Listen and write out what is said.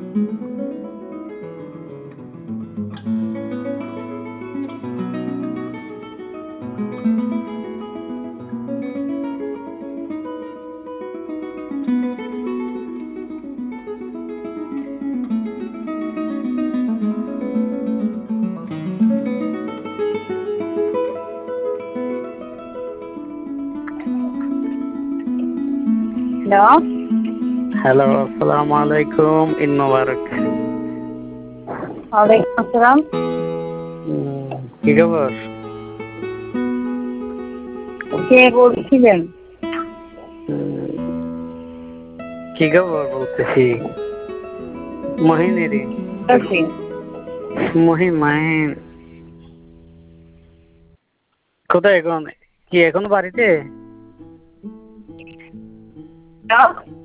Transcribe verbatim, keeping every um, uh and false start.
Hello hello, আসসালামু আলাইকুম। ঈদ মোবারক। ওয়ালাইকুম আসসালাম। উম, কি খবর? কে বলছিলেন? উম, কি খবর বলতেছি মহিনেরই। আছি। মহিন মাহিন কোথায় এখন? কি এখনো বাড়িতে? হ্যালো